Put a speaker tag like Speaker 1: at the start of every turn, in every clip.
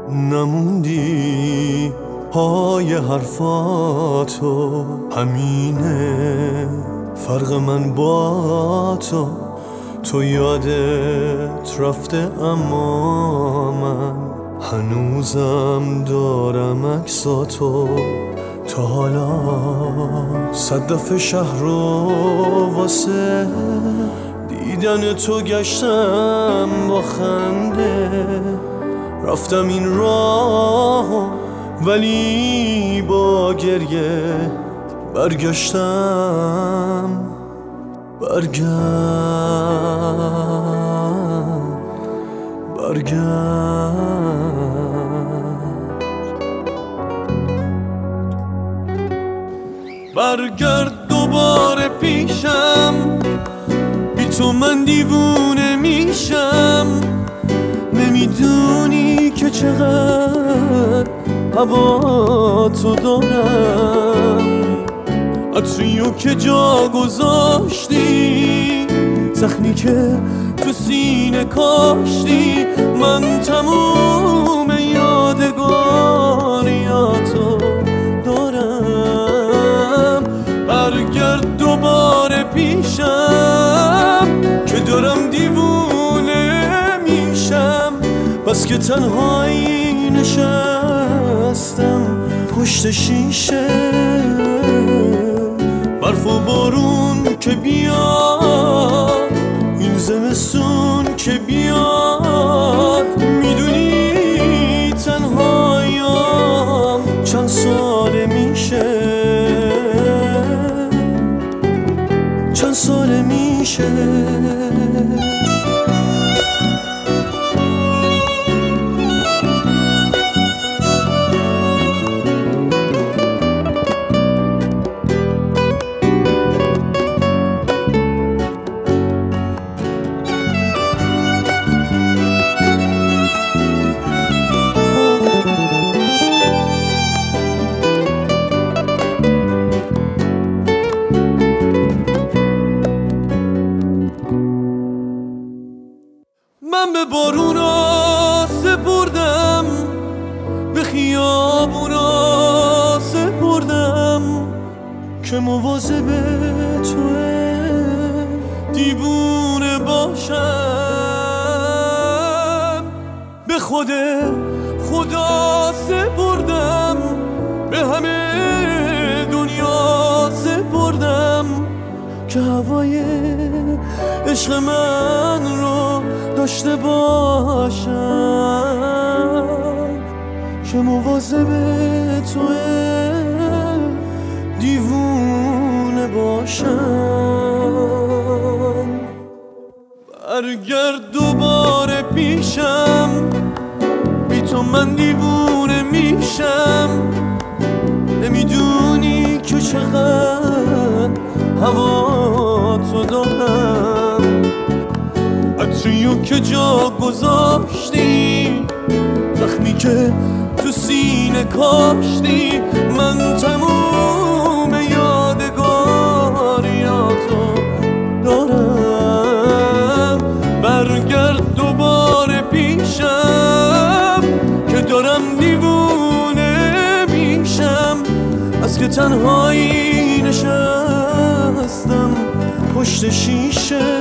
Speaker 1: نموندی پای حرفاتو، همینه فرق من با تو یادت رفته اما من هنوزم دارم عکساتو. تا حالا 100 دفعه شهر رو واسه دیدن تو گشتم با خنده، رفتم این راه ولی با گریه برگشتم. برگرد دوباره پیشم، بی تو من دیوونه میشم. نمیدونی که چقدر هوا تو دارم، عطریو که جا گذاشتی، زخمی که تو سینه کاشتی، من تموم یادگاریاتو دارم. برگرد دوباره پیشم که دارم دیوونه میشم، بس که تنهایی نشستم پشت شیشه. برف و بارون که بیاد، این زمستون که بیاد، میدونی تنهاییم چند ساله میشه، چند ساله میشه. من به بارونا سپردم، به خیابونا سپردم، که مواظب توه دیوونه باشم. به خود خدا سپردم، به همه دنیا سپردم، که هوای عشق من رو داشته باشم، که مواظب توه دیوونه باشم. برگرد دوباره پیشم، بی تو من دیوونه میشم. نمیدونی که چقدر هوا تو دارم، عطریو که جا گذاشتی، زخمی که تو سینه کاشتی، من تموم یادگاریاتو دارم. برگرد دوباره پیشم که دارم دیوونه میشم، از که تنهایی نشستم پشت شیشه.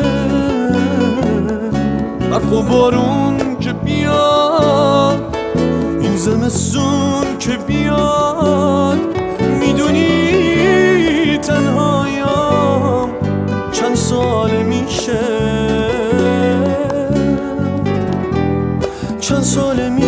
Speaker 1: برف و بارون که بیاد، این زمستون که بیاد، میدونی تنهایم چند ساله میشه، چند ساله میشه.